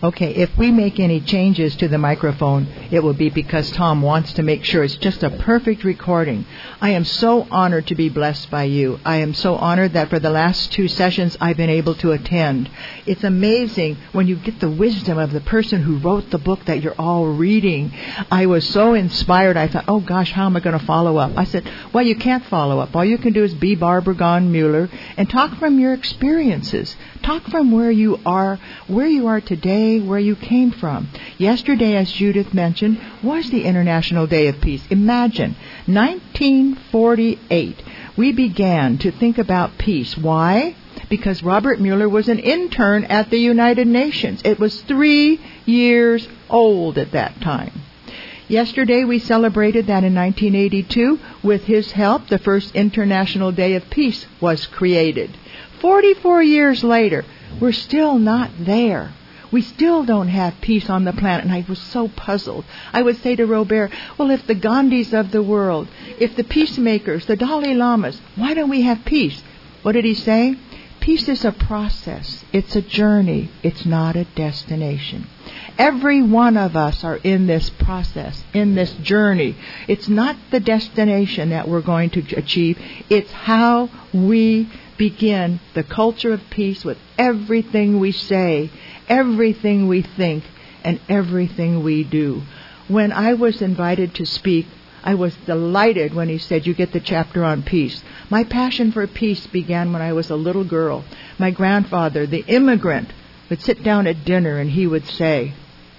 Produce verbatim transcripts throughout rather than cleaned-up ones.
Okay, if we make any changes to the microphone, it will be because Tom wants to make sure it's just a perfect recording. I am so honored to be blessed by you. I am so honored that for the last two sessions I've been able to attend. It's amazing when you get the wisdom of the person who wrote the book that you're all reading. I was so inspired, I thought, oh gosh, how am I going to follow up? I said, well, you can't follow up. All you can do is be Barbara Gone Mueller and talk from your experiences. Talk from where you are, where you are today, where you came from. Yesterday, as Judith mentioned, was the International Day of Peace. Imagine, nineteen forty-eight, we began to think about peace. Why? Because Robert Mueller was an intern at the United Nations. It was three years old at that time. Yesterday, we celebrated that in nineteen eighty-two, with his help, the first International Day of Peace was created. forty-four years later, we're still not there. We still don't have peace on the planet, and I was so puzzled. I would say to Robert, well, if the Gandhis of the world, if the peacemakers, the Dalai Lamas, why don't we have peace? What did he say? Peace is a process. It's a journey. It's not a destination. Every one of us are in this process, in this journey. It's not the destination that we're going to achieve. It's how we begin the culture of peace with everything we say, everything we think, and everything we do. When I was invited to speak, I was delighted when he said, you get the chapter on peace. My passion for peace began when I was a little girl. My grandfather, the immigrant, would sit down at dinner and he would say,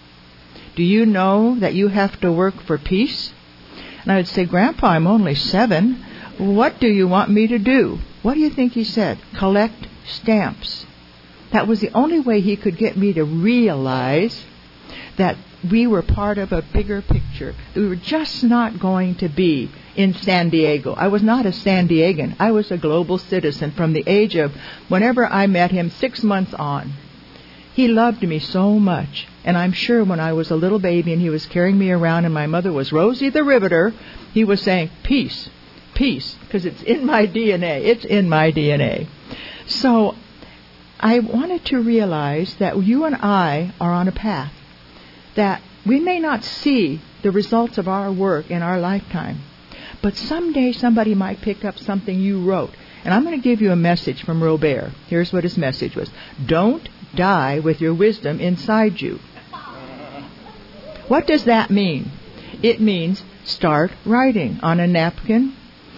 do you know that you have to work for peace? And I would say, Grandpa, I'm only seven. What do you want me to do? What do you think he said? Collect stamps. That was the only way he could get me to realize that we were part of a bigger picture. We were just not going to be in San Diego. I was not a San Diegan. I was a global citizen from the age of whenever I met him, six months on. He loved me so much. And I'm sure when I was a little baby and he was carrying me around and my mother was Rosie the Riveter, he was saying, peace, peace, because it's in my D N A. It's in my D N A. So I wanted to realize that you and I are on a path, that we may not see the results of our work in our lifetime, but someday somebody might pick up something you wrote. And I'm going to give you a message from Robert. Here's what his message was. Don't die with your wisdom inside you. What does that mean? It means start writing on a napkin,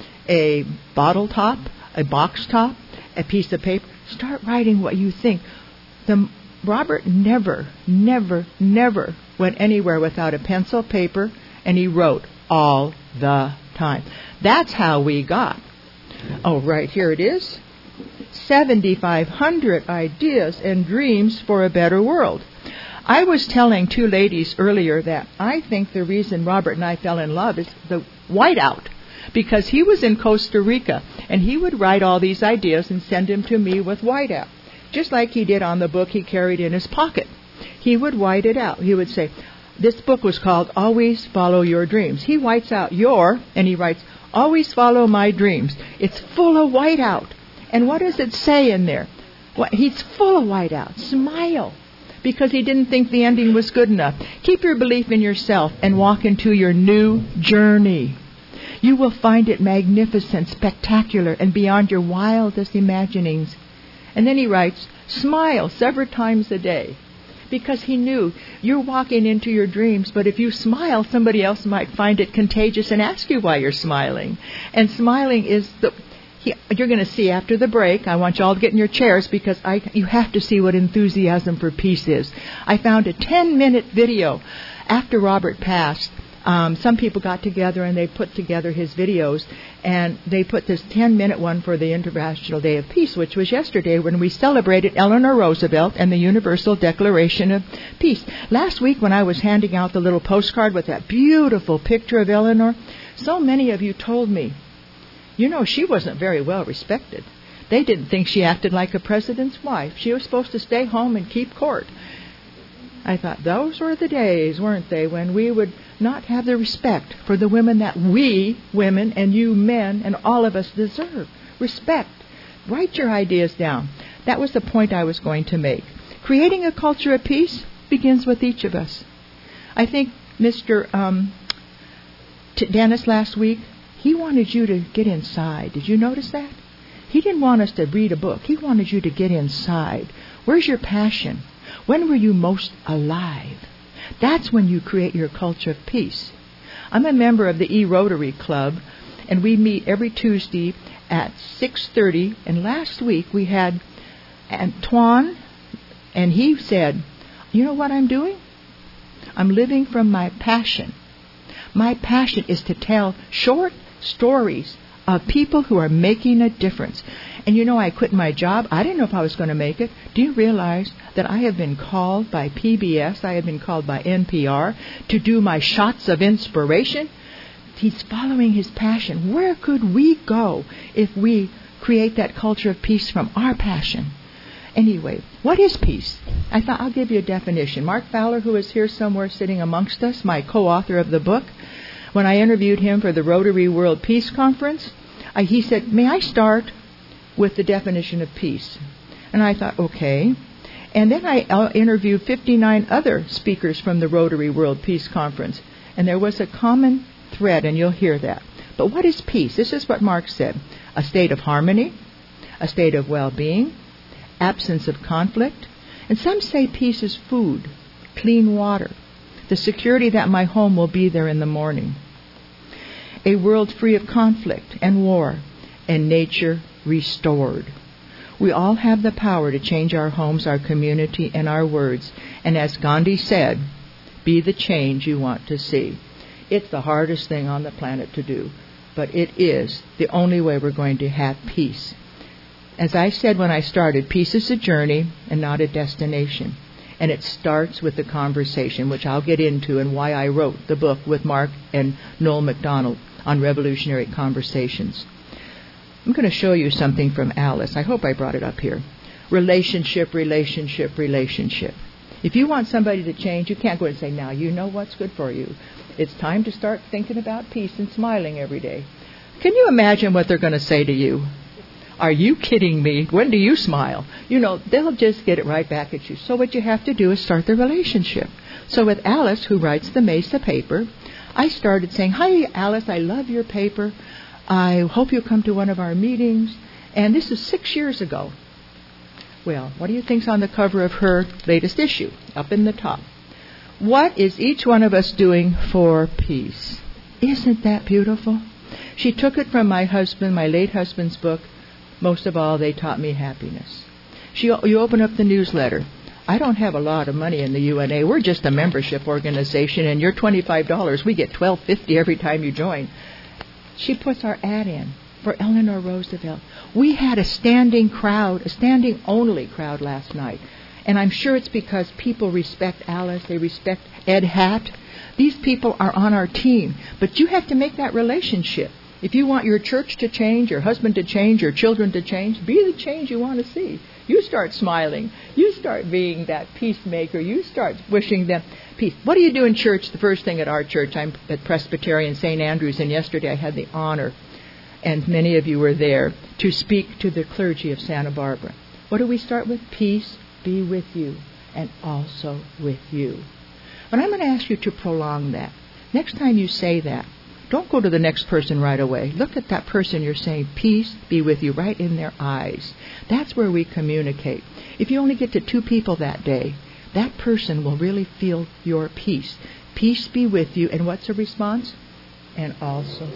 a bottle top, a box top, a piece of paper. Start writing what you think. The Robert never, never, never went anywhere without a pencil, paper, and he wrote all the time. That's how we got. Oh, right, here it is. seventy-five hundred ideas and dreams for a better world. I was telling two ladies earlier that I think the reason Robert and I fell in love is the whiteout. Because he was in Costa Rica, and he would write all these ideas and send them to me with whiteout. Just like he did on the book he carried in his pocket. He would white it out. He would say, this book was called Always Follow Your Dreams. He whites out your, and he writes, Always Follow My Dreams. It's full of whiteout. And what does it say in there? Well, he's full of whiteout. Smile. Because he didn't think the ending was good enough. Keep your belief in yourself and walk into your new journey. You will find it magnificent, spectacular, and beyond your wildest imaginings. And then he writes, smile several times a day. Because he knew you're walking into your dreams, but if you smile, somebody else might find it contagious and ask you why you're smiling. And smiling is the... He, you're going to see after the break. I want you all to get in your chairs because I, you have to see what enthusiasm for peace is. I found a ten-minute video after Robert passed. Um, some people got together and they put together his videos, and they put this ten-minute one for the International Day of Peace, which was yesterday when we celebrated Eleanor Roosevelt and the Universal Declaration of Peace. Last week when I was handing out the little postcard with that beautiful picture of Eleanor, so many of you told me, you know, she wasn't very well respected. They didn't think she acted like a president's wife. She was supposed to stay home and keep court. I thought, those were the days, weren't they, when we would not have the respect for the women that we, women, and you men, and all of us deserve. Respect. Write your ideas down. That was the point I was going to make. Creating a culture of peace begins with each of us. I think Mister Um, T- Dennis last week, he wanted you to get inside. Did you notice that? He didn't want us to read a book. He wanted you to get inside. Where's your passion? When were you most alive? That's when you create your culture of peace. I'm a member of the E-Rotary Club, and we meet every Tuesday at six thirty. And last week we had Antoine, and he said, you know what I'm doing? I'm living from my passion. My passion is to tell short stories of people who are making a difference. And you know, I quit my job. I didn't know if I was going to make it. Do you realize that I have been called by P B S, I have been called by N P R to do my shots of inspiration? He's following his passion. Where could we go if we create that culture of peace from our passion? Anyway, what is peace? I thought I'll give you a definition. Mark Fowler, who is here somewhere sitting amongst us, my co-author of the book, when I interviewed him for the Rotary World Peace Conference, I, he said, may I start with the definition of peace? And I thought, okay. And then I uh, interviewed fifty-nine other speakers from the Rotary World Peace Conference. And there was a common thread, and you'll hear that. But what is peace? This is what Mark said. A state of harmony, a state of well-being, absence of conflict. And some say peace is food, clean water, the security that my home will be there in the morning. A world free of conflict and war, and nature restored. We all have the power to change our homes, our community, and our words. And as Gandhi said, be the change you want to see. It's the hardest thing on the planet to do, but it is the only way we're going to have peace. As I said when I started, peace is a journey and not a destination. And it starts with the conversation, which I'll get into, and why I wrote the book with Mark and Noel MacDonald on revolutionary conversations. I'm going to show you something from Alice. I hope I brought it up here. Relationship, relationship, relationship. If you want somebody to change, you can't go and say, now you know what's good for you. It's time to start thinking about peace and smiling every day. Can you imagine what they're going to say to you? Are you kidding me? When do you smile? You know, they'll just get it right back at you. So what you have to do is start the relationship. So with Alice, who writes the Mesa paper, I started saying, hi, Alice, I love your paper. I hope you'll come to one of our meetings. And this is six years ago. Well, what do you think's on the cover of her latest issue, up in the top? What is each one of us doing for peace? Isn't that beautiful? She took it from my husband, my late husband's book. Most of all, they taught me happiness. She, you open up the newsletter. I don't have a lot of money in the U N A. We're just a membership organization, and you're twenty-five dollars. We get twelve fifty every time you join. She puts our ad in for Eleanor Roosevelt. We had a standing crowd, a standing only crowd last night. And I'm sure it's because people respect Alice, they respect Ed Hatt. These people are on our team. But you have to make that relationship. If you want your church to change, your husband to change, your children to change, be the change you want to see. You start smiling. You start being that peacemaker. You start wishing them peace. What do you do in church? The first thing at our church, I'm at Presbyterian Saint Andrews, and yesterday I had the honor, and many of you were there, to speak to the clergy of Santa Barbara. What do we start with? Peace be with you, and also with you. But I'm going to ask you to prolong that. Next time you say that, don't go to the next person right away. Look at that person you're saying, peace be with you, right in their eyes. That's where we communicate. If you only get to two people that day, that person will really feel your peace. Peace be with you. And what's the response? And also.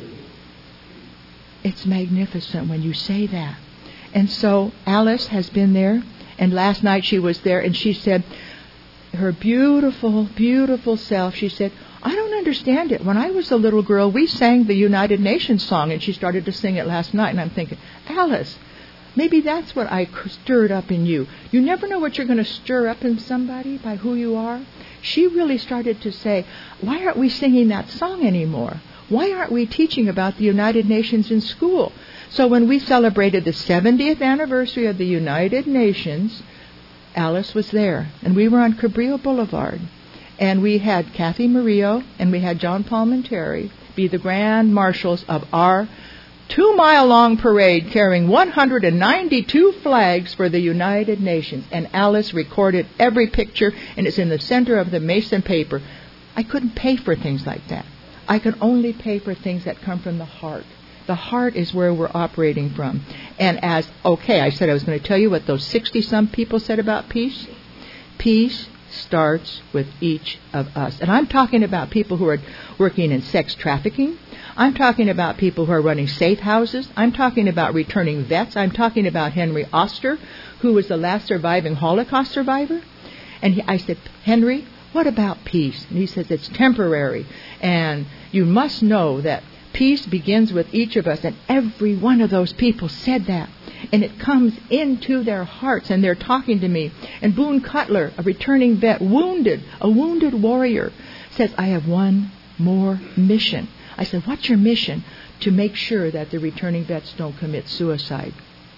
It's magnificent when you say that. And so Alice has been there. And last night she was there, and she said, her beautiful, beautiful self, she said, I don't understand it. When I was a little girl, we sang the United Nations song, and she started to sing it last night. And I'm thinking, Alice, maybe that's what I stirred up in you. You never know what you're going to stir up in somebody by who you are. She really started to say, why aren't we singing that song anymore? Why aren't we teaching about the United Nations in school? So when we celebrated the seventieth anniversary of the United Nations, Alice was there. And we were on Cabrillo Boulevard. And we had Kathy Murillo and we had John Palmentary be the grand marshals of our two-mile-long parade carrying one hundred ninety-two flags for the United Nations. And Alice recorded every picture, and it's in the center of the Mason paper. I couldn't pay for things like that. I could only pay for things that come from the heart. The heart is where we're operating from. And as, okay, I said I was going to tell you what those sixty-some people said about peace. Peace starts with each of us. And I'm talking about people who are working in sex trafficking. I'm talking about people who are running safe houses. I'm talking about returning vets. I'm talking about Henry Oster, who was the last surviving Holocaust survivor. And he, I said, Henry, what about peace? And he says, it's temporary. And you must know that peace begins with each of us. And every one of those people said that. And it comes into their hearts, and they're talking to me. And Boone Cutler, a returning vet, wounded, a wounded warrior, says, I have one more mission. I said, what's your mission? To make sure that the returning vets don't commit suicide.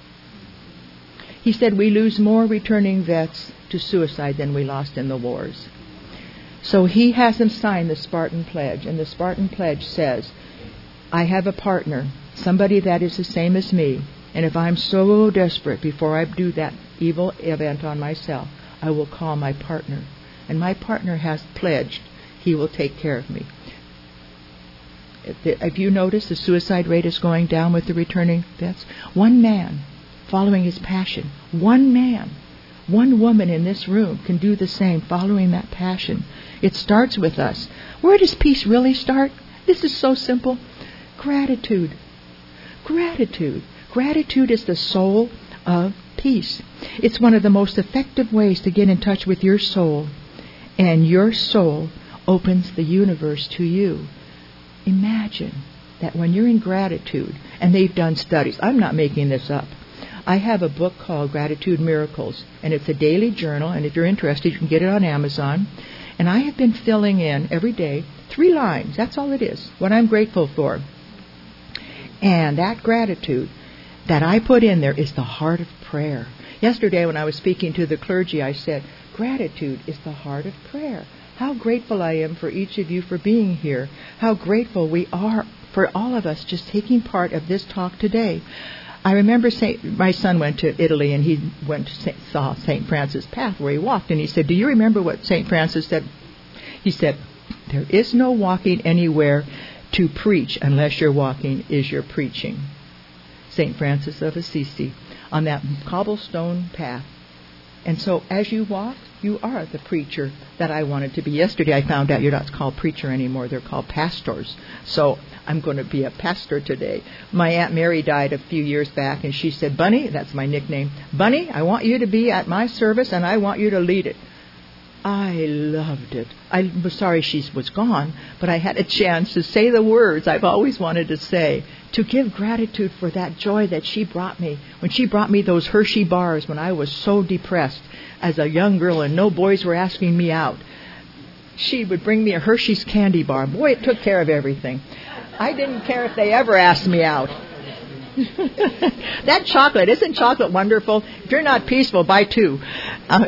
He said, we lose more returning vets to suicide than we lost in the wars. So he has them sign the Spartan Pledge. And the Spartan Pledge says, I have a partner, somebody that is the same as me. And if I'm so desperate before I do that evil event on myself, I will call my partner. And my partner has pledged he will take care of me. Have you noticed the suicide rate is going down with the returning vets? One man following his passion. One man. One woman in this room can do the same, following that passion. It starts with us. Where does peace really start? This is so simple. Gratitude. Gratitude. Gratitude is the soul of peace. It's one of the most effective ways to get in touch with your soul. And your soul opens the universe to you. Imagine that when you're in gratitude, and they've done studies, I'm not making this up. I have a book called Gratitude Miracles, and it's a daily journal, and if you're interested, you can get it on Amazon. And I have been filling in every day three lines. That's all it is, what I'm grateful for. And that gratitude that I put in there is the heart of prayer. Yesterday when I was speaking to the clergy, I said, gratitude is the heart of prayer. How grateful I am for each of you for being here. How grateful we are for all of us just taking part of this talk today. I remember Saint, my son went to Italy, and he went to Saint, saw Saint Francis Path where he walked, and he said, do you remember what Saint Francis said? He said, there is no walking anywhere to preach unless your walking is your preaching. Saint Francis of Assisi, on that cobblestone path. And so as you walk, you are the preacher that I wanted to be. Yesterday I found out you're not called preacher anymore. They're called pastors. So I'm going to be a pastor today. My Aunt Mary died a few years back, and she said, Bunny, that's my nickname, Bunny, I want you to be at my service, and I want you to lead it. I loved it. I was sorry she was gone, but I had a chance to say the words I've always wanted to say, to give gratitude for that joy that she brought me. When she brought me those Hershey bars when I was so depressed as a young girl and no boys were asking me out, she would bring me a Hershey's candy bar. Boy, it took care of everything. I didn't care if they ever asked me out. That chocolate, isn't chocolate wonderful? If you're not peaceful, buy two. Uh,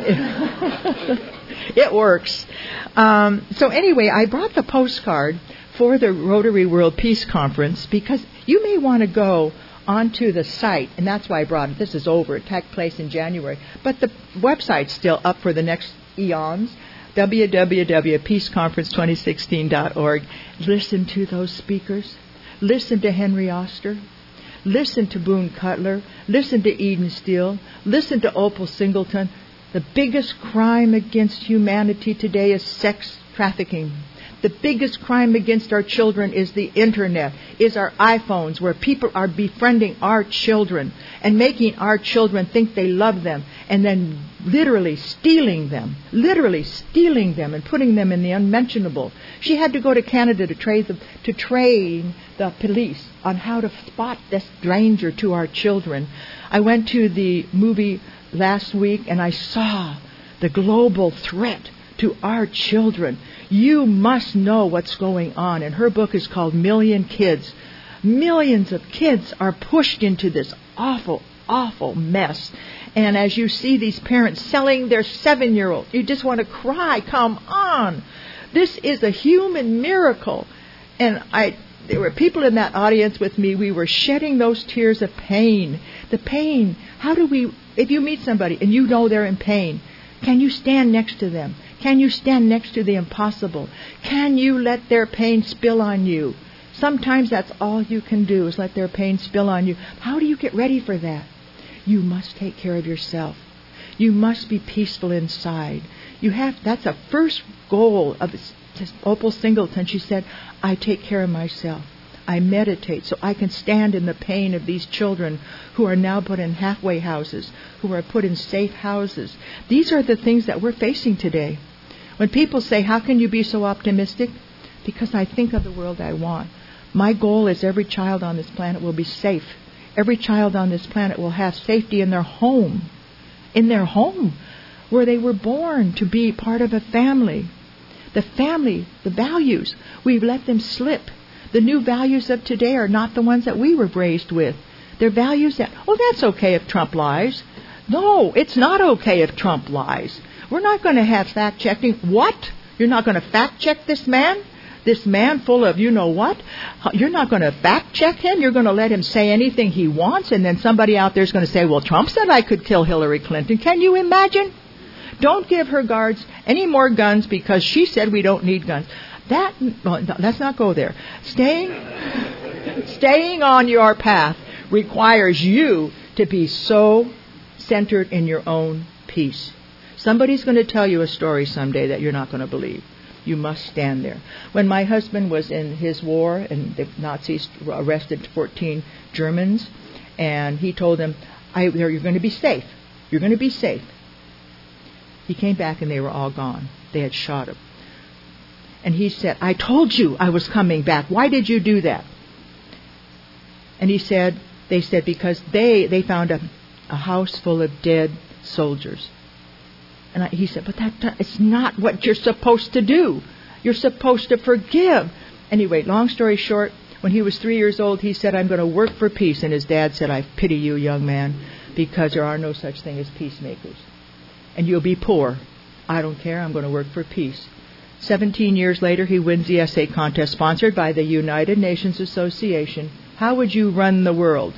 It works. Um, so anyway, I brought the postcard for the Rotary World Peace Conference because you may want to go onto the site, and that's why I brought it. This is over. It took place in January. But the website's still up for the next eons, w w w dot peace conference twenty sixteen dot org. Listen to those speakers. Listen to Henry Oster. Listen to Boone Cutler. Listen to Eden Steele. Listen to Opal Singleton. The biggest crime against humanity today is sex trafficking. The biggest crime against our children is the internet, is our iPhones, where people are befriending our children and making our children think they love them, and then literally stealing them, literally stealing them and putting them in the unmentionable. She had to go to Canada to train the, to train the police on how to spot this danger to our children. I went to the movie last week, and I saw the global threat to our children. You must know what's going on. And her book is called Million Kids. Millions of kids are pushed into this awful, awful mess. And as you see these parents selling their seven-year-old, you just want to cry, come on. This is a human miracle. And I there were people in that audience with me. We were shedding those tears of pain. The pain. How do we, if you meet somebody and you know they're in pain, can you stand next to them? Can you stand next to the impossible? Can you let their pain spill on you? Sometimes that's all you can do is let their pain spill on you. How do you get ready for that? You must take care of yourself. You must be peaceful inside. You have, that's a first goal of Opal Singleton. She said, I take care of myself. I meditate so I can stand in the pain of these children who are now put in halfway houses, who are put in safe houses. These are the things that we're facing today. When people say, how can you be so optimistic? Because I think of the world I want. My goal is every child on this planet will be safe. Every child on this planet will have safety in their home. In their home, where they were born to be part of a family. The family, the values, we've let them slip. The new values of today are not the ones that we were raised with. They're values that, oh, that's okay if Trump lies. No, it's not okay if Trump lies. We're not going to have fact-checking. What? You're not going to fact-check this man? This man full of you know what? You're not going to fact-check him? You're going to let him say anything he wants, and then somebody out there is going to say, well, Trump said I could kill Hillary Clinton. Can you imagine? Don't give her guards any more guns because she said we don't need guns. That, well, no, let's not go there. Staying, staying on your path requires you to be so centered in your own peace. Somebody's going to tell you a story someday that you're not going to believe. You must stand there. When my husband was in his war and the Nazis arrested fourteen Germans, and he told them, I, you're going to be safe. You're going to be safe. He came back and they were all gone. They had shot him. And he said, I told you I was coming back. Why did you do that? And he said, they said, because they, they found a, a house full of dead soldiers. And I, he said, but that it's not what you're supposed to do. You're supposed to forgive. Anyway, long story short, when he was three years old, he said, I'm going to work for peace. And his dad said, I pity you, young man, because there are no such thing as peacemakers. And you'll be poor. I don't care. I'm going to work for peace. Seventeen years later, he wins the essay contest sponsored by the United Nations Association. How would you run the world?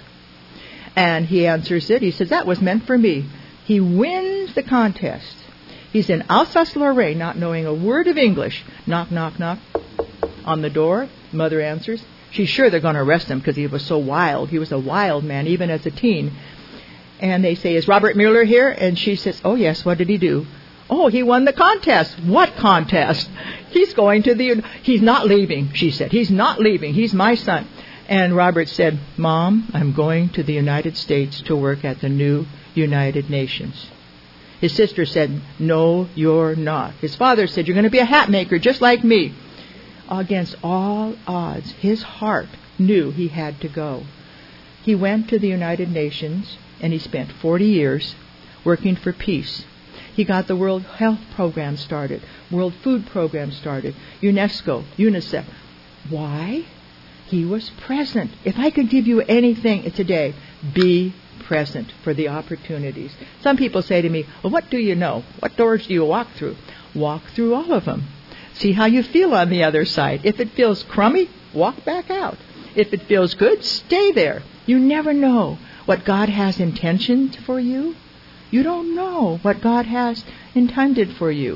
And he answers it. He says, that was meant for me. He wins the contest. He's in Alsace-Lorraine, not knowing a word of English. Knock, knock, knock. On the door, mother answers. She's sure they're going to arrest him because he was so wild. He was a wild man, even as a teen. And they say, is Robert Mueller here? And she says, oh, yes, what did he do? Oh, he won the contest. What contest? He's going to the... He's not leaving, she said. He's not leaving. He's my son. And Robert said, Mom, I'm going to the United States to work at the new United Nations. His sister said, no, you're not. His father said, you're going to be a hat maker just like me. Against all odds, his heart knew he had to go. He went to the United Nations, and he spent forty years working for peace. He got the World Health Program started, World Food Program started, UNESCO, UNICEF. Why? He was present. If I could give you anything today, be present for the opportunities. Some people say to me, well, what do you know? What doors do you walk through? Walk through all of them. See how you feel on the other side. If it feels crummy, walk back out. If it feels good, stay there. You never know what God has intentioned for you. You don't know what God has intended for you.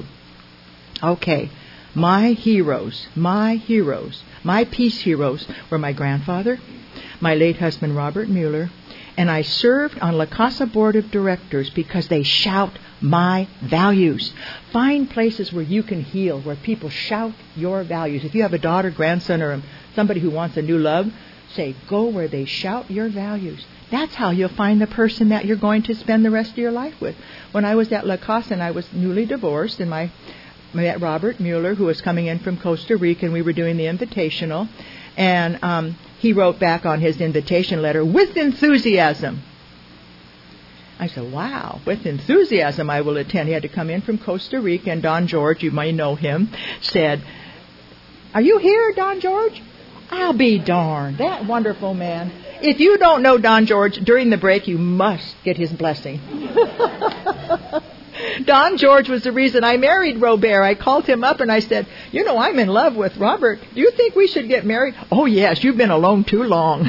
Okay, my heroes, my heroes, my peace heroes were my grandfather, my late husband Robert Mueller, and I served on La Casa Board of Directors because they shout my values. Find places where you can heal, where people shout your values. If you have a daughter, grandson, or somebody who wants a new love, say, go where they shout your values. That's how you'll find the person that you're going to spend the rest of your life with. When I was at La Casa and I was newly divorced, and my, I met Robert Mueller, who was coming in from Costa Rica, and we were doing the invitational. And um, he wrote back on his invitation letter, with enthusiasm. I said, wow, with enthusiasm I will attend. He had to come in from Costa Rica, and Don George, you might know him, said, are you here, Don George? I'll be darned. That wonderful man. If you don't know Don George, during the break, you must get his blessing. Don George was the reason I married Robert. I called him up and I said, you know, I'm in love with Robert. Do you think we should get married? Oh, yes, you've been alone too long.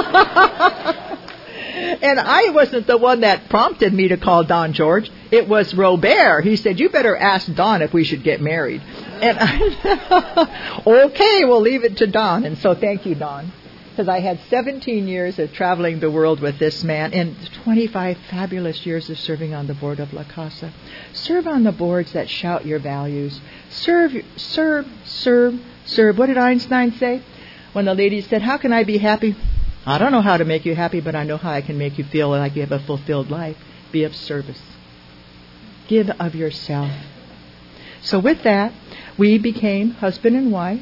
And I wasn't the one that prompted me to call Don George. It was Robert. He said, you better ask Don if we should get married. And I, okay, we'll leave it to Don. And so thank you, Don. Because I had seventeen years of traveling the world with this man and twenty-five fabulous years of serving on the board of La Casa. Serve on the boards that shout your values. Serve, serve, serve, serve. What did Einstein say? When the lady said, how can I be happy? I don't know how to make you happy, but I know how I can make you feel like you have a fulfilled life. Be of service. Give of yourself. So with that, we became husband and wife.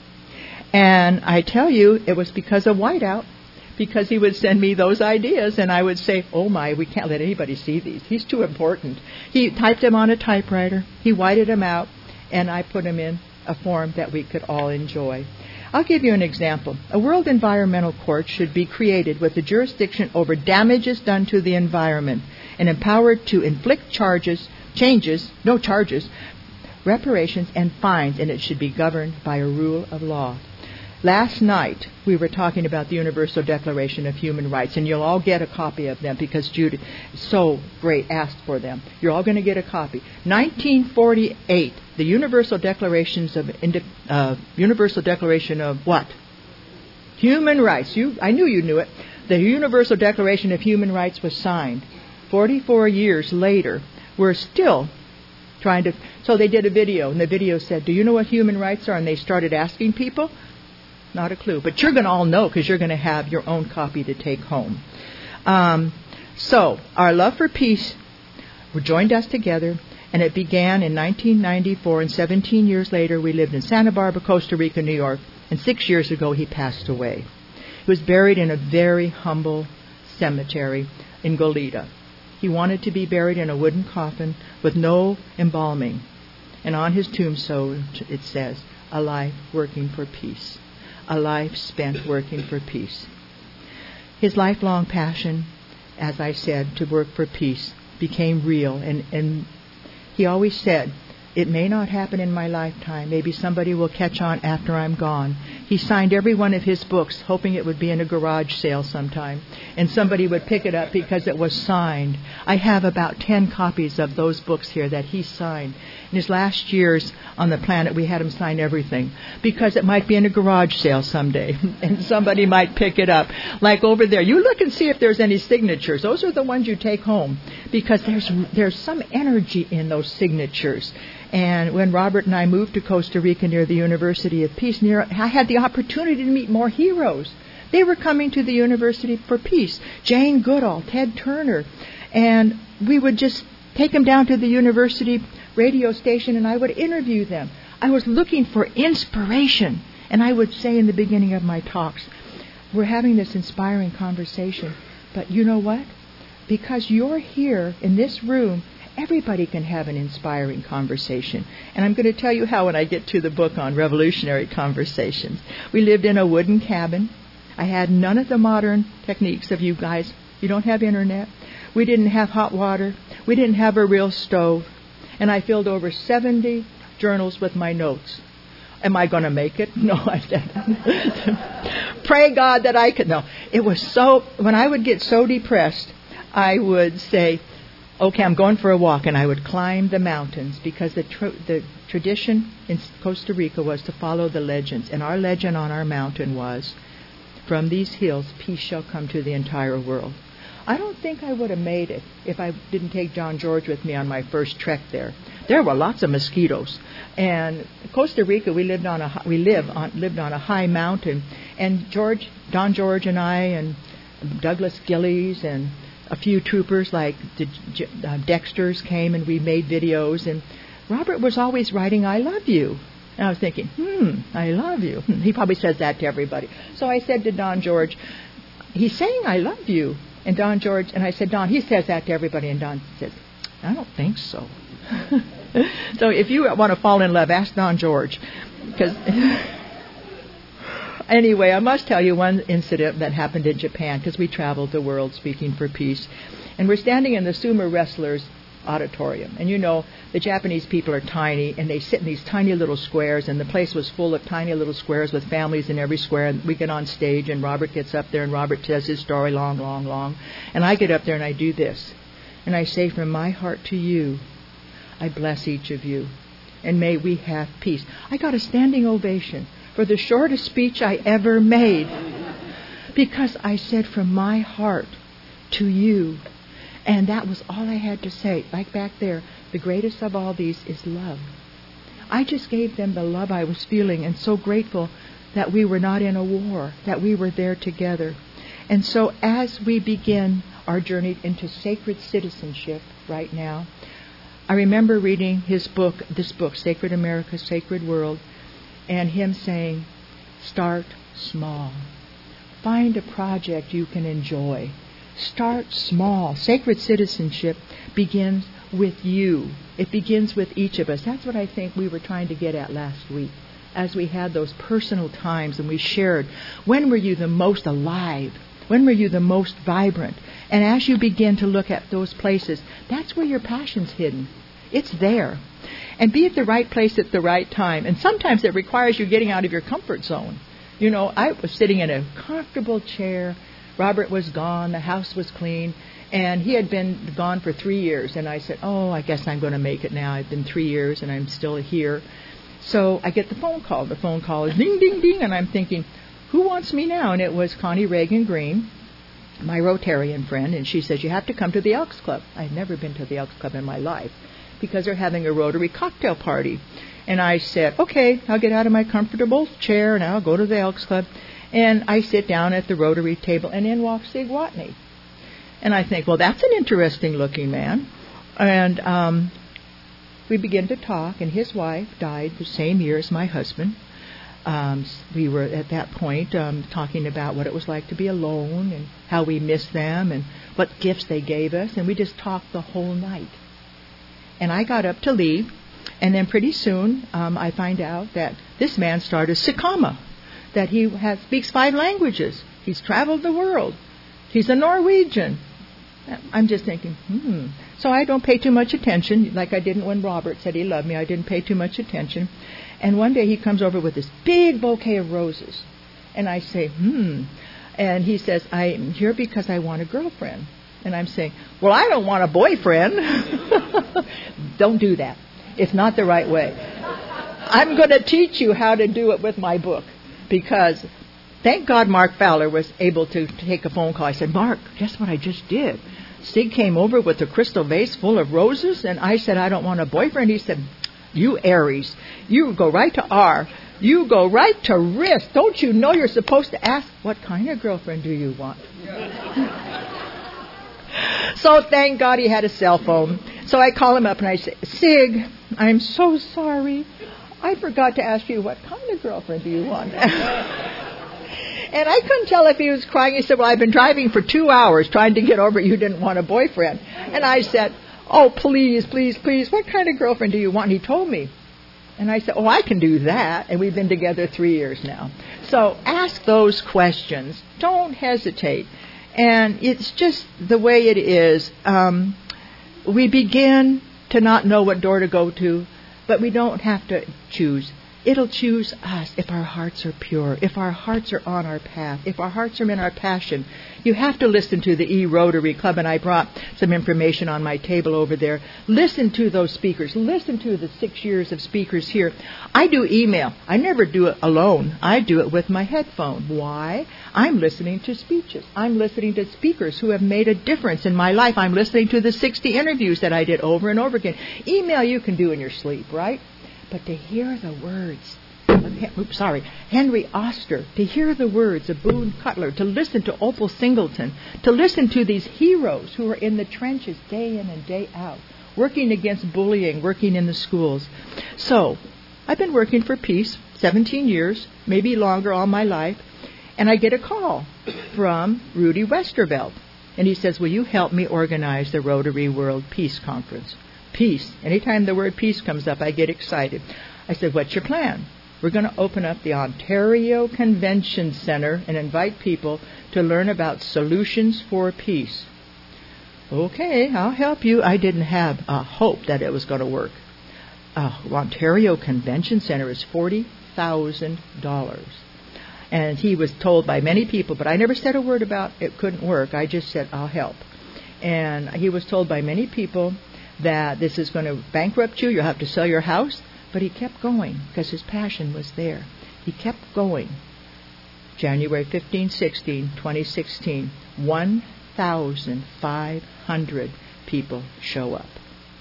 And I tell you, it was because of Whiteout, because he would send me those ideas, and I would say, oh my, we can't let anybody see these. He's too important. He typed them on a typewriter, he whited them out, and I put them in a form that we could all enjoy. I'll give you an example. A World Environmental Court should be created with the jurisdiction over damages done to the environment and empowered to inflict charges, changes, no charges, reparations and fines, and it should be governed by a rule of law. Last night, we were talking about the Universal Declaration of Human Rights, and you'll all get a copy of them because Judy, so great, asked for them. You're all going to get a copy. nineteen forty-eight, the Universal Declarations of uh, Universal Declaration of what? Human Rights. You, I knew you knew it. The Universal Declaration of Human Rights was signed. forty-four years later, we're still trying to... So they did a video, and the video said, do you know what human rights are? And they started asking people. Not a clue. But you're going to all know because you're going to have your own copy to take home. Um, so, our love for peace joined us together, and it began in nineteen ninety-four, and seventeen years later we lived in Santa Barbara, Costa Rica, New York, and six years ago he passed away. He was buried in a very humble cemetery in Goleta. He wanted to be buried in a wooden coffin with no embalming. And on his tombstone it says, a life working for peace. A life spent working for peace. His lifelong passion, as I said, to work for peace became real. And, and he always said, it may not happen in my lifetime. Maybe somebody will catch on after I'm gone. He signed every one of his books, hoping it would be in a garage sale sometime. And somebody would pick it up because it was signed. I have about ten copies of those books here that he signed. In his last years on the planet, we had him sign everything because it might be in a garage sale someday. And somebody might pick it up. Like over there. You look and see if there's any signatures. Those are the ones you take home because there's there's some energy in those signatures. And when Robert and I moved to Costa Rica near the University of Peace, near, I had the opportunity to meet more heroes. They were coming to the University for Peace. Jane Goodall, Ted Turner. And we would just take them down to the university radio station and I would interview them. I was looking for inspiration. And I would say in the beginning of my talks, we're having this inspiring conversation. But you know what? Because you're here in this room, everybody can have an inspiring conversation. And I'm going to tell you how when I get to the book on revolutionary conversations. We lived in a wooden cabin. I had none of the modern techniques of you guys. You don't have internet. We didn't have hot water. We didn't have a real stove. And I filled over seventy journals with my notes. Am I going to make it? No, I didn't. Pray God that I could. No, it was so, when I would get so depressed, I would say, okay, I'm going for a walk, and I would climb the mountains because the tr- the tradition in Costa Rica was to follow the legends. And our legend on our mountain was, from these hills, peace shall come to the entire world. I don't think I would have made it if I didn't take John George with me on my first trek there. There were lots of mosquitoes, and Costa Rica we lived on a we live on lived on a high mountain, and George, Don George, and I, and Douglas Gillies, and a few troopers like the uh, Dexters came, and we made videos. And Robert was always writing, "I love you." And I was thinking, hmm, I love you. He probably says that to everybody. So I said to Don George, he's saying I love you. And Don George, and I said, Don, he says that to everybody. And Don says, I don't think so. So if you want to fall in love, ask Don George. Because anyway, I must tell you one incident that happened in Japan, because we traveled the world speaking for peace. And we're standing in the sumo wrestlers' auditorium. And you know, the Japanese people are tiny, and they sit in these tiny little squares, and the place was full of tiny little squares with families in every square. And we get on stage, and Robert gets up there, and Robert tells his story long, long, long. And I get up there, and I do this. And I say, from my heart to you, I bless each of you, and may we have peace. I got a standing ovation for the shortest speech I ever made, because I said from my heart to you. And that was all I had to say. Like back there, the greatest of all these is love. I just gave them the love I was feeling, and so grateful that we were not in a war, that we were there together. And so as we begin our journey into sacred citizenship right now, I remember reading his book, this book, Sacred America, Sacred World, and him saying, start small. Find a project you can enjoy. Start small. Sacred citizenship begins with you. It begins with each of us. That's what I think we were trying to get at last week, as we had those personal times and we shared. When were you the most alive? When were you the most vibrant? And as you begin to look at those places, that's where your passion's hidden. It's there. And be at the right place at the right time. And sometimes it requires you getting out of your comfort zone. You know, I was sitting in a comfortable chair. Robert was gone. The house was clean. And he had been gone for three years. And I said, oh, I guess I'm going to make it now. I've been three years and I'm still here. So I get the phone call. The phone call is ding, ding, ding. And I'm thinking, who wants me now? And it was Connie Reagan Green, my Rotarian friend. And she says, you have to come to the Elks Club. I'd never been to the Elks Club in my life, because they're having a Rotary cocktail party. And I said, okay, I'll get out of my comfortable chair and I'll go to the Elks Club. And I sit down at the Rotary table, and in walks Sig Watney. And I think, well, that's an interesting looking man. And um, we begin to talk, and his wife died the same year as my husband. Um, we were at that point um, talking about what it was like to be alone and how we missed them and what gifts they gave us. And we just talked the whole night. And I got up to leave, and then pretty soon um, I find out that this man started Sakama, that he has, speaks five languages. He's traveled the world. He's a Norwegian. I'm just thinking, hmm. So I don't pay too much attention, like I didn't when Robert said he loved me. I didn't pay too much attention. And one day he comes over with this big bouquet of roses. And I say, hmm. And he says, I'm here because I want a girlfriend. And I'm saying, well, I don't want a boyfriend. Don't do that. It's not the right way. I'm going to teach you how to do it with my book. Because thank God Mark Fowler was able to take a phone call. I said, Mark, guess what I just did? Sig came over with a crystal vase full of roses. And I said, I don't want a boyfriend. He said, you Aries, you go right to R. You go right to risk. Don't you know you're supposed to ask, what kind of girlfriend do you want? So thank God he had a cell phone. So I call him up and I say, Sig, I'm so sorry. I forgot to ask you, what kind of girlfriend do you want? And I couldn't tell if he was crying. He said, well, I've been driving for two hours trying to get over it. You didn't want a boyfriend. And I said, oh, please, please, please, what kind of girlfriend do you want? And he told me. And I said, oh, I can do that. And we've been together three years now. So ask those questions. Don't hesitate. And it's just the way it is. Um, we begin to not know what door to go to, but we don't have to choose. It'll choose us if our hearts are pure, if our hearts are on our path, if our hearts are in our passion. You have to listen to the E-Rotary Club, and I brought some information on my table over there. Listen to those speakers. Listen to the six years of speakers here. I do email. I never do it alone. I do it with my headphone. Why? I'm listening to speeches. I'm listening to speakers who have made a difference in my life. I'm listening to the sixty interviews that I did over and over again. Email you can do in your sleep, right? But to hear the words, oops, sorry, Henry Oster, to hear the words of Boone Cutler, to listen to Opal Singleton, to listen to these heroes who are in the trenches day in and day out, working against bullying, working in the schools. So, I've been working for peace seventeen years, maybe longer all my life, and I get a call from Rudy Westervelt. And he says, will you help me organize the Rotary World Peace Conference? Peace. Anytime the word peace comes up, I get excited. I said, what's your plan? We're going to open up the Ontario Convention Center and invite people to learn about solutions for peace. Okay, I'll help you. I didn't have a hope that it was going to work. Uh, Ontario Convention Center is forty thousand dollars. And he was told by many people, but I never said a word about it couldn't work. I just said, I'll help. And he was told by many people that this is going to bankrupt you. You'll have to sell your house. But he kept going because his passion was there. He kept going. January fifteenth, sixteenth, twenty sixteen, one thousand five hundred people show up.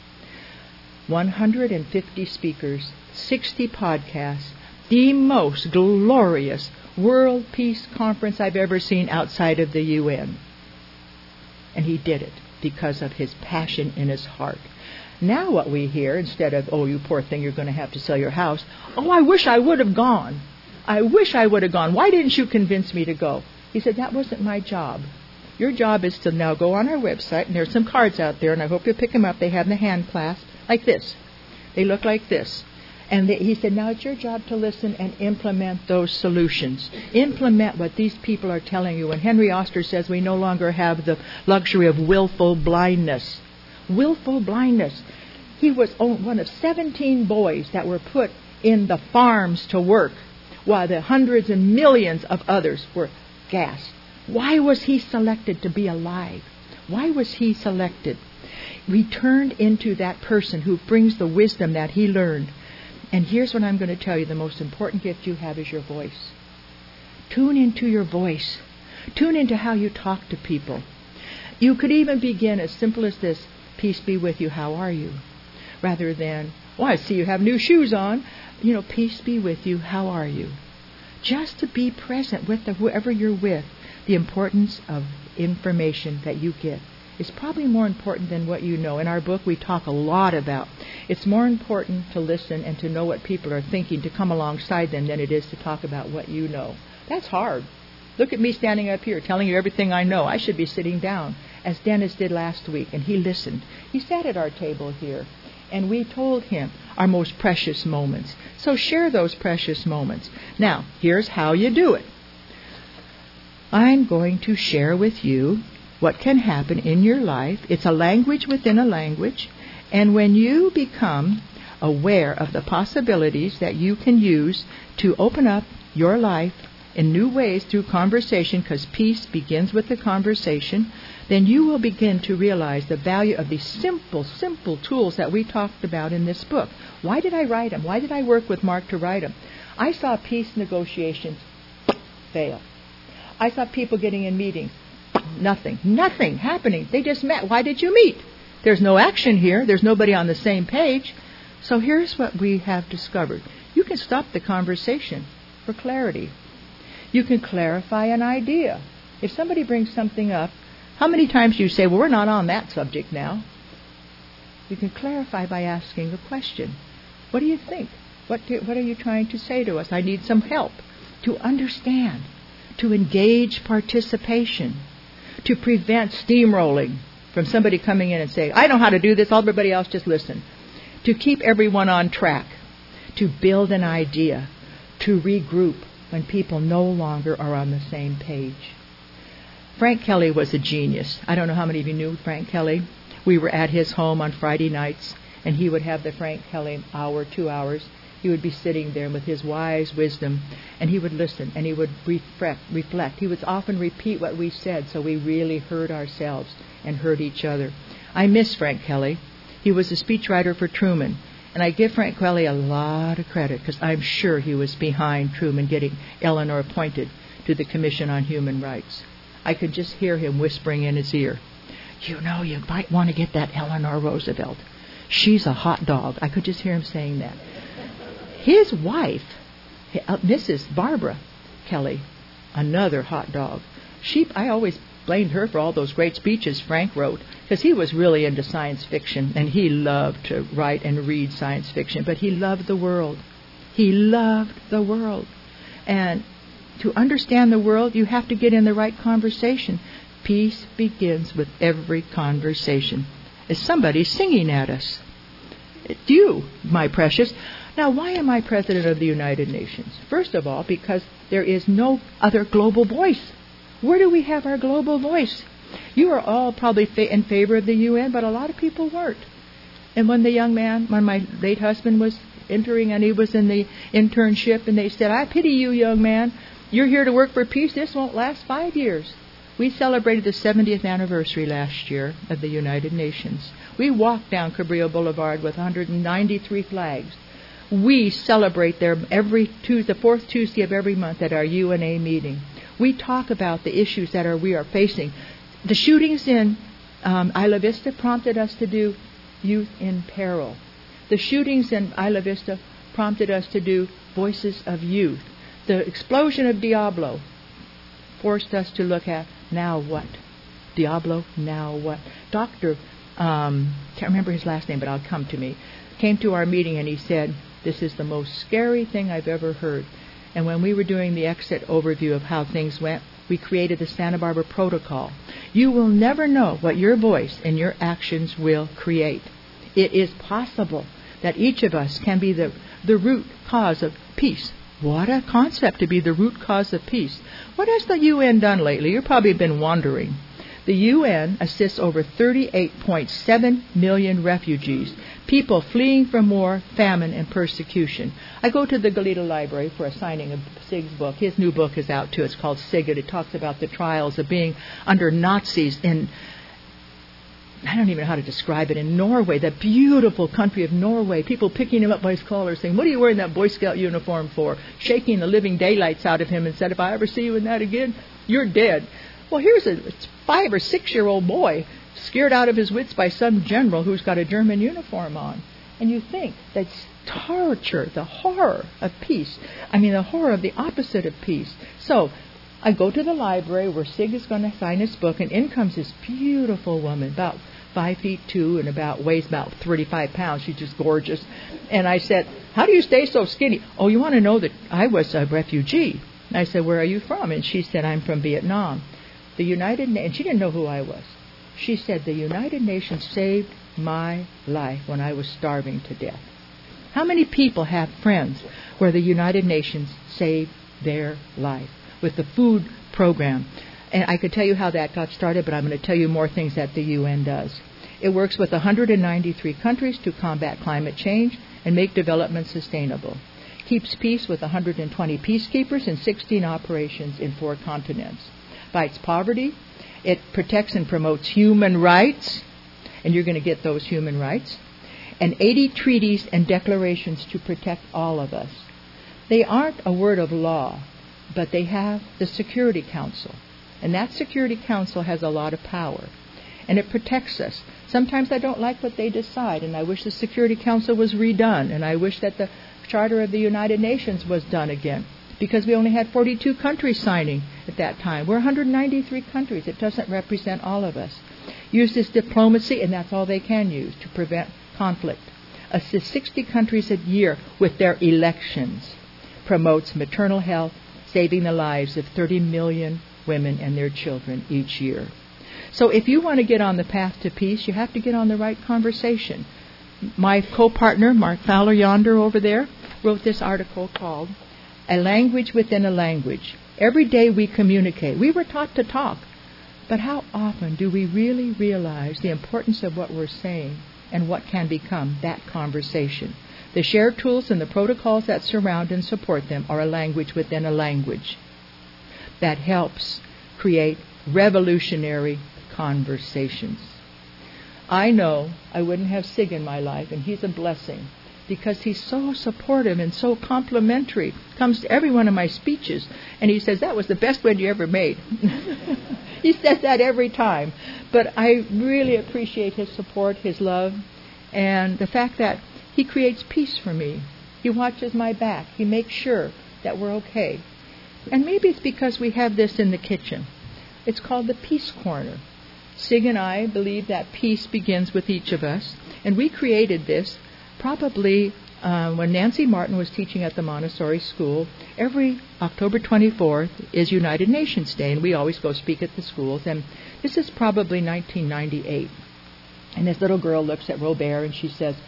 one hundred fifty speakers, sixty podcasts, the most glorious World Peace Conference I've ever seen outside of the U N. And he did it because of his passion in his heart. Now what we hear, instead of, oh, you poor thing, you're going to have to sell your house, oh, I wish I would have gone. I wish I would have gone. Why didn't you convince me to go? He said, that wasn't my job. Your job is to now go on our website, and there's some cards out there, and I hope you'll pick them up. They have the hand clasp, like this. They look like this. And they, he said, now it's your job to listen and implement those solutions. Implement what these people are telling you. And Henry Oster says we no longer have the luxury of willful blindness. Willful blindness. He was one of seventeen boys that were put in the farms to work, while the hundreds and millions of others were gassed. Why was he selected to be alive? Why was he selected? We turned into that person who brings the wisdom that he learned. And here's what I'm going to tell you. The most important gift you have is your voice. Tune into your voice. Tune into how you talk to people. You could even begin as simple as this. Peace be with you. How are you? Rather than, oh, I see you have new shoes on. You know, peace be with you. How are you? Just to be present with the, whoever you're with. The importance of information that you get is probably more important than what you know. In our book, we talk a lot about it's more important to listen and to know what people are thinking, to come alongside them, than it is to talk about what you know. That's hard. Look at me standing up here telling you everything I know. I should be sitting down, as Dennis did last week, and he listened. He sat at our table here, and we told him our most precious moments. So share those precious moments. Now, here's how you do it. I'm going to share with you what can happen in your life. It's a language within a language. And when you become aware of the possibilities that you can use to open up your life in new ways through conversation, because peace begins with the conversation, then you will begin to realize the value of these simple, simple tools that we talked about in this book. Why did I write them? Why did I work with Mark to write them? I saw peace negotiations fail. I saw people getting in meetings. Nothing. Nothing happening. They just met. Why did you meet? There's no action here. There's nobody on the same page. So here's what we have discovered. You can stop the conversation for clarity. You can clarify an idea. If somebody brings something up, how many times do you say, well, we're not on that subject now? You can clarify by asking a question. What do you think? What, do, what are you trying to say to us? I need some help. To understand. To engage participation. To prevent steamrolling from somebody coming in and saying, I know how to do this, everybody else just listen. To keep everyone on track. To build an idea. To regroup when people no longer are on the same page. Frank Kelly was a genius. I don't know how many of you knew Frank Kelly. We were at his home on Friday nights, and he would have the Frank Kelly hour, two hours. He would be sitting there with his wise wisdom, and he would listen, and he would reflect. reflect. He would often repeat what we said, so we really heard ourselves and heard each other. I miss Frank Kelly. He was a speechwriter for Truman, and I give Frank Kelly a lot of credit, because I'm sure he was behind Truman getting Eleanor appointed to the Commission on Human Rights. I could just hear him whispering in his ear, you know, you might want to get that Eleanor Roosevelt. She's a hot dog. I could just hear him saying that. His wife, Missus Barbara Kelly, another hot dog. She, I always blamed her for all those great speeches Frank wrote, because he was really into science fiction, and he loved to write and read science fiction, but he loved the world. He loved the world. And to understand the world, you have to get in the right conversation. Peace begins with every conversation. Is somebody singing at us? It's you, my precious. Now, why am I President of the United Nations? First of all, because there is no other global voice. Where do we have our global voice? You are all probably fa- in favor of the U N, but a lot of people weren't. And when the young man, when my late husband was entering and he was in the internship, and they said, I pity you, young man. You're here to work for peace. This won't last five years. We celebrated the seventieth anniversary last year of the United Nations. We walked down Cabrillo Boulevard with one hundred ninety-three flags. We celebrate there every Tuesday, the fourth Tuesday of every month at our U N A meeting. We talk about the issues that are we are facing. The shootings in um, Isla Vista prompted us to do Youth in Peril. The shootings in Isla Vista prompted us to do Voices of Youth. The explosion of Diablo forced us to look at now what? Diablo, now what? Doctor, um, can't remember his last name, but I'll come to me, came to our meeting and he said, this is the most scary thing I've ever heard. And when we were doing the exit overview of how things went, we created the Santa Barbara Protocol. You will never know what your voice and your actions will create. It is possible that each of us can be the, the root cause of peace. What a concept, to be the root cause of peace. What has the U N done lately? You've probably been wondering. The U N assists over thirty-eight point seven million refugees, people fleeing from war, famine, and persecution. I go to the Goleta Library for a signing of Sig's book. His new book is out too. It's called Sig. It talks about the trials of being under Nazis in, I don't even know how to describe it, in Norway, the beautiful country of Norway. People picking him up by his collar saying, what are you wearing that Boy Scout uniform for? Shaking the living daylights out of him and said, if I ever see you in that again, you're dead. Well, here's a five or six-year-old boy scared out of his wits by some general who's got a German uniform on. And you think that's torture, the horror of peace. I mean, the horror of the opposite of peace. So I go to the library where Sig is going to sign his book, and in comes this beautiful woman, about five feet two and about weighs about thirty-five pounds. She's just gorgeous. And I said, how do you stay so skinny? Oh, you want to know that I was a refugee. And I said, where are you from? And she said, I'm from Vietnam. The United Nations, and she didn't know who I was. She said, the United Nations saved my life when I was starving to death. How many people have friends where the United Nations saved their life with the food program? And I could tell you how that got started, but I'm going to tell you more things that the U N does. It works with one hundred ninety-three countries to combat climate change and make development sustainable. Keeps peace with one hundred twenty peacekeepers and sixteen operations in four continents. Fights poverty. It protects and promotes human rights, and you're going to get those human rights, and eighty treaties and declarations to protect all of us. They aren't a word of law, but they have the Security Council, and that Security Council has a lot of power, and it protects us. Sometimes I don't like what they decide, and I wish the Security Council was redone, and I wish that the Charter of the United Nations was done again, because we only had forty-two countries signing at that time. We're one hundred ninety-three countries. It doesn't represent all of us. Uses diplomacy, and that's all they can use, to prevent conflict. Assists sixty countries a year with their elections. Promotes maternal health, saving the lives of thirty million women and their children each year. So if you want to get on the path to peace, you have to get on the right conversation. My co-partner, Mark Fowler yonder over there, wrote this article called A Language Within a Language. Every day we communicate. We were taught to talk. But how often do we really realize the importance of what we're saying and what can become that conversation? The shared tools and the protocols that surround and support them are a language within a language that helps create revolutionary conversations. I know I wouldn't have Sig in my life, and he's a blessing, because he's so supportive and so complimentary. Comes to every one of my speeches, and he says, that was the best one you ever made. He says that every time. But I really appreciate his support, his love, and the fact that he creates peace for me. He watches my back. He makes sure that we're okay. And maybe it's because we have this in the kitchen. It's called the Peace Corner. Sig and I believe that peace begins with each of us, and we created this probably uh, when Nancy Martin was teaching at the Montessori school. Every October twenty-fourth is United Nations Day, and we always go speak at the schools. And this is probably nineteen ninety-eight. And this little girl looks at Robert and she says,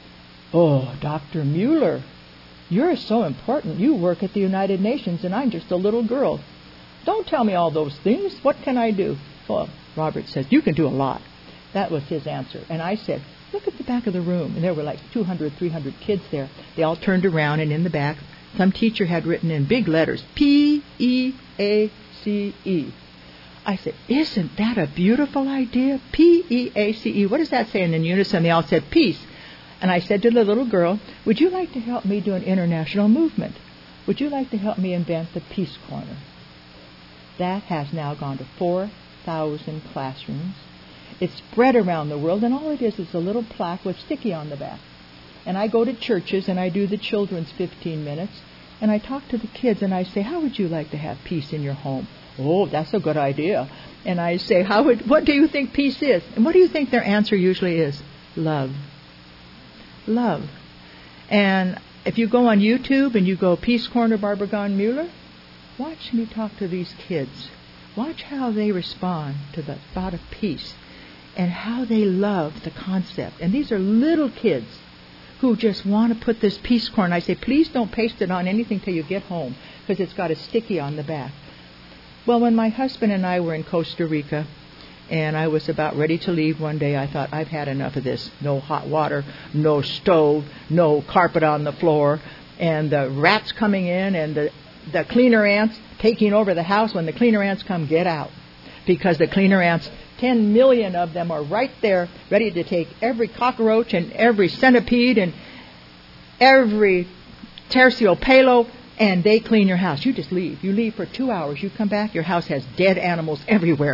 oh, Doctor Mueller, you're so important. You work at the United Nations, and I'm just a little girl. Don't tell me all those things. What can I do? Well, Robert says, you can do a lot. That was his answer. And I said, look at the back of the room. And there were like two hundred, three hundred kids there. They all turned around, and in the back, some teacher had written in big letters, P E A C E. I said, isn't that a beautiful idea? P E A C E. What does that say? And in unison, they all said, peace. And I said to the little girl, would you like to help me do an international movement? Would you like to help me invent the Peace Corner? That has now gone to four thousand classrooms. It's spread around the world, and all it is is a little plaque with sticky on the back. And I go to churches, and I do the children's fifteen minutes, and I talk to the kids, and I say, how would you like to have peace in your home? Oh, that's a good idea. And I say, how would, what do you think peace is? And what do you think their answer usually is? Love. Love. And if you go on YouTube and you go Peace Corner Barbara Mueller, watch me talk to these kids. Watch how they respond to the thought of peace and how they love the concept. And these are little kids who just want to put this Peace Corner. I say, please don't paste it on anything till you get home, because it's got a sticky on the back. Well, when my husband and I were in Costa Rica, and I was about ready to leave one day, I thought, I've had enough of this. No hot water, no stove, no carpet on the floor, and the rats coming in, and the, the cleaner ants taking over the house. When the cleaner ants come, get out. Because the cleaner ants, ten million of them are right there, ready to take every cockroach and every centipede and every terciopelo, and they clean your house. You just leave. You leave for two hours. You come back, your house has dead animals everywhere.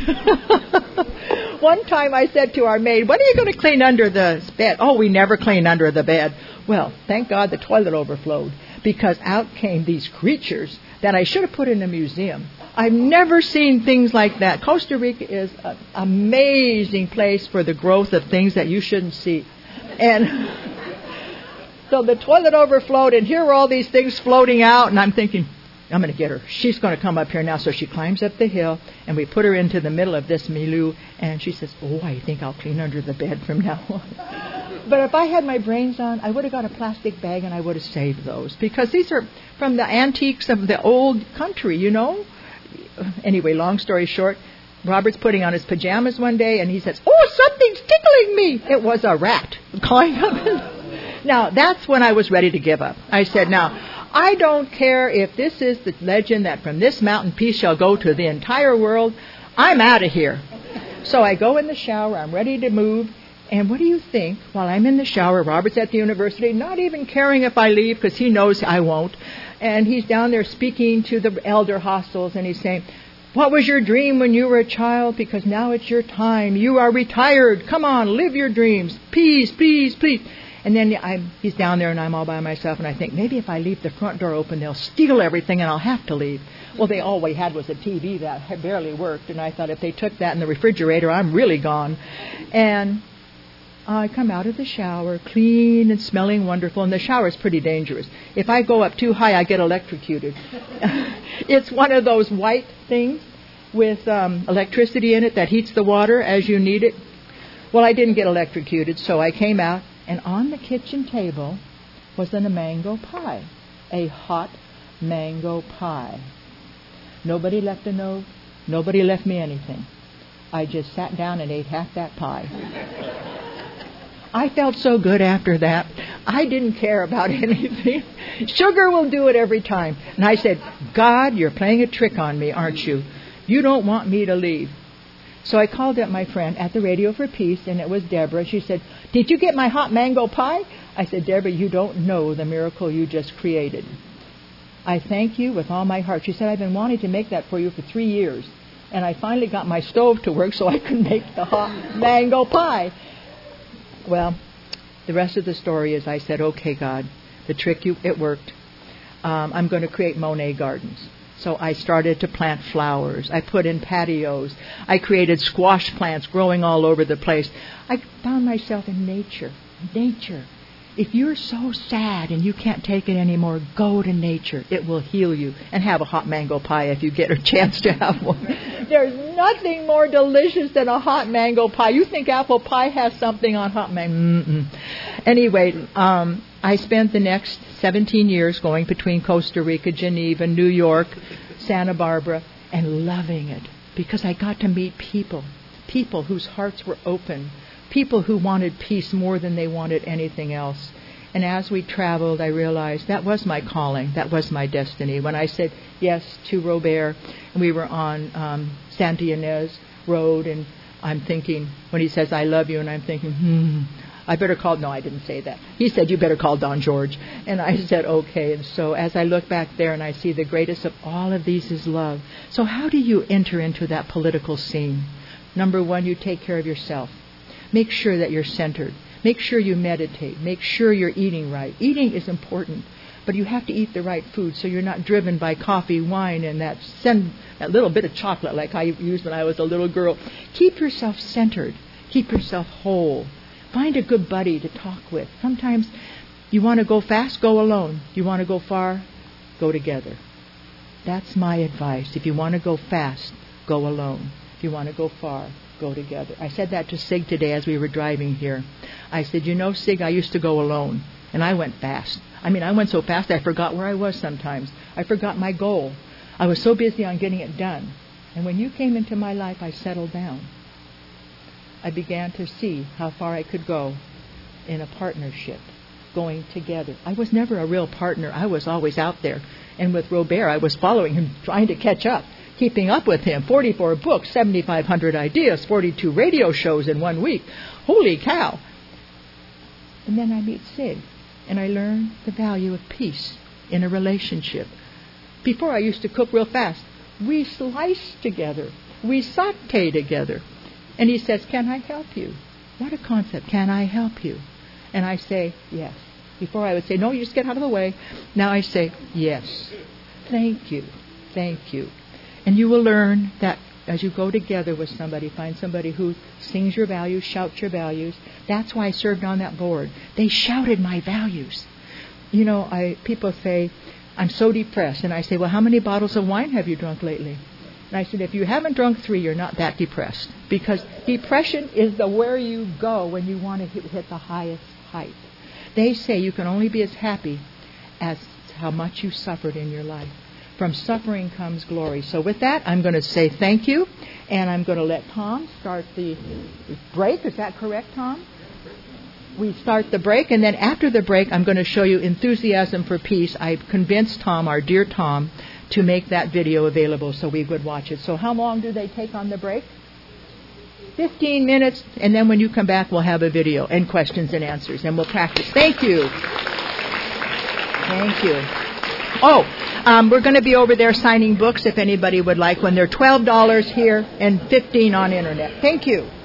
One time I said to our maid, when are you going to clean under the bed? Oh, we never clean under the bed. Well, thank God the toilet overflowed, because out came these creatures that I should have put in a museum. I've never seen things like that. Costa Rica is an amazing place for the growth of things that you shouldn't see. And so the toilet overflowed, and here were all these things floating out, and I'm thinking, I'm going to get her. She's going to come up here now. So she climbs up the hill, and we put her into the middle of this milieu, and she says, oh, I think I'll clean under the bed from now on. But if I had my brains on, I would have got a plastic bag, and I would have saved those, because these are from the antiques of the old country, you know. Anyway, long story short, Robert's putting on his pajamas one day, and he says, oh, something's tickling me. It was a rat calling up. Now, that's when I was ready to give up. I said, now, I don't care if this is the legend that from this mountain peace shall go to the entire world. I'm out of here. So I go in the shower. I'm ready to move. And what do you think? While I'm in the shower, Robert's at the university, not even caring if I leave, because he knows I won't. And he's down there speaking to the elder hostels, and he's saying, what was your dream when you were a child? Because now it's your time. You are retired. Come on, live your dreams. Please, please, please. And then I'm, he's down there, and I'm all by myself, and I think, maybe if I leave the front door open, they'll steal everything, and I'll have to leave. Well, they all we had was a T V that barely worked, and I thought, if they took that in the refrigerator, I'm really gone. And I come out of the shower, clean and smelling wonderful, and the shower is pretty dangerous. If I go up too high, I get electrocuted. It's one of those white things with um, electricity in it that heats the water as you need it. Well, I didn't get electrocuted, so I came out. And on the kitchen table was a mango pie, a hot mango pie. Nobody left a note. Nobody left me anything. I just sat down and ate half that pie. I felt so good after that. I didn't care about anything. Sugar will do it every time. And I said, God, you're playing a trick on me, aren't you? You don't want me to leave. So I called up my friend at the Radio for Peace, and it was Deborah. She said, did you get my hot mango pie? I said, Deborah, you don't know the miracle you just created. I thank you with all my heart. She said, I've been wanting to make that for you for three years. And I finally got my stove to work so I could make the hot mango pie. Well, the rest of the story is I said, okay, God, the trick, you, it worked. Um, I'm going to create Monet gardens. So I started to plant flowers. I put in patios. I created squash plants growing all over the place. I found myself in nature. Nature. If you're so sad and you can't take it anymore, go to nature. It will heal you. And have a hot mango pie if you get a chance to have one. There's nothing more delicious than a hot mango pie. You think apple pie has something on hot mango? Mm-mm. Anyway, um, I spent the next seventeen years going between Costa Rica, Geneva, New York, Santa Barbara, and loving it. because I got to meet people, people whose hearts were open, people who wanted peace more than they wanted anything else. And as we traveled, I realized that was my calling. That was my destiny. When I said yes to Robert, and we were on um, Santa Ynez Road, and I'm thinking, when he says, I love you, and I'm thinking, hmm, I better call, no, I didn't say that. He said, you better call Don George. And I said, okay. And so as I look back there and I see the greatest of all of these is love. So how do you enter into that political scene? Number one, you take care of yourself. Make sure that you're centered. Make sure you meditate. Make sure you're eating right. Eating is important, but you have to eat the right food so you're not driven by coffee, wine, and that, send, that little bit of chocolate like I used when I was a little girl. Keep yourself centered. Keep yourself whole. Find a good buddy to talk with. Sometimes you want to go fast, go alone. You want to go far, go together. That's my advice. If you want to go fast, go alone. If you want to go far, go together. I said that to Sig today as we were driving here. I said, you know, Sig, I used to go alone, and I went fast. I mean, I went so fast I forgot where I was sometimes. I forgot my goal. I was so busy on getting it done. And when you came into my life, I settled down. I began to see how far I could go in a partnership, going together. I was never a real partner. I was always out there. And with Robert, I was following him, trying to catch up, keeping up with him. forty-four books, seventy-five hundred ideas, forty-two radio shows in one week. Holy cow. And then I meet Sig, and I learn the value of peace in a relationship. Before, I used to cook real fast. We slice together. We saute together. And he says, can I help you? What a concept. Can I help you? And I say, yes. Before I would say, no, you just get out of the way. Now I say, yes. Thank you. Thank you. And you will learn that as you go together with somebody, find somebody who sings your values, shouts your values. That's why I served on that board. They shouted my values. You know, I people say, I'm so depressed. And I say, well, how many bottles of wine have you drunk lately? And I said, if you haven't drunk three, you're not that depressed. Because depression is the where you go when you want to hit, hit the highest height. They say you can only be as happy as how much you suffered in your life. From suffering comes glory. So with that, I'm going to say thank you. And I'm going to let Tom start the break. Is that correct, Tom? We start the break. And then after the break, I'm going to show you Enthusiasm for Peace. I've convinced Tom, our dear Tom, to make that video available so we would watch it. So how long do they take on the break? Fifteen minutes, and then when you come back, we'll have a video and questions and answers, and we'll practice. Thank you. Thank you. Oh, um, we're going to be over there signing books if anybody would like one. They're twelve dollars here and fifteen dollars on internet. Thank you.